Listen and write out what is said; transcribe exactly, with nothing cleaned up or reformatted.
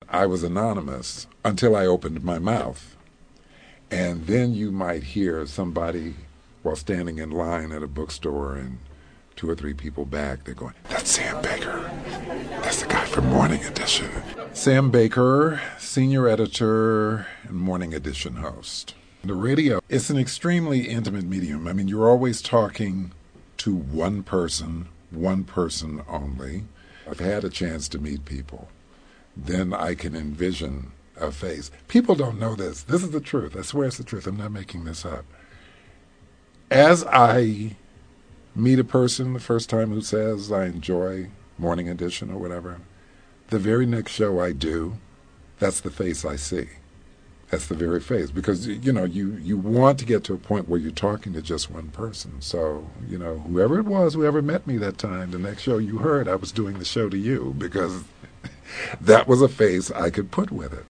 I was anonymous until I opened my mouth. And then you might hear somebody while standing in line at a bookstore and two or three people back, they're going, "That's Sam Baker. That's the guy from Morning Edition." Sam Baker, senior editor and Morning Edition host. The radio is an extremely intimate medium. I mean, you're always talking to one person, one person only. I've had a chance to meet people. Then I can envision a face. People don't know this. This is the truth. I swear it's the truth. I'm not making this up. As I meet a person the first time who says, "I enjoy Morning Edition," or whatever, the very next show I do, that's the face I see. That's the very face. Because, you know, you, you want to get to a point where you're talking to just one person. So, you know, whoever it was, whoever met me that time, the next show you heard, I was doing the show to you, because that was a face I could put with it.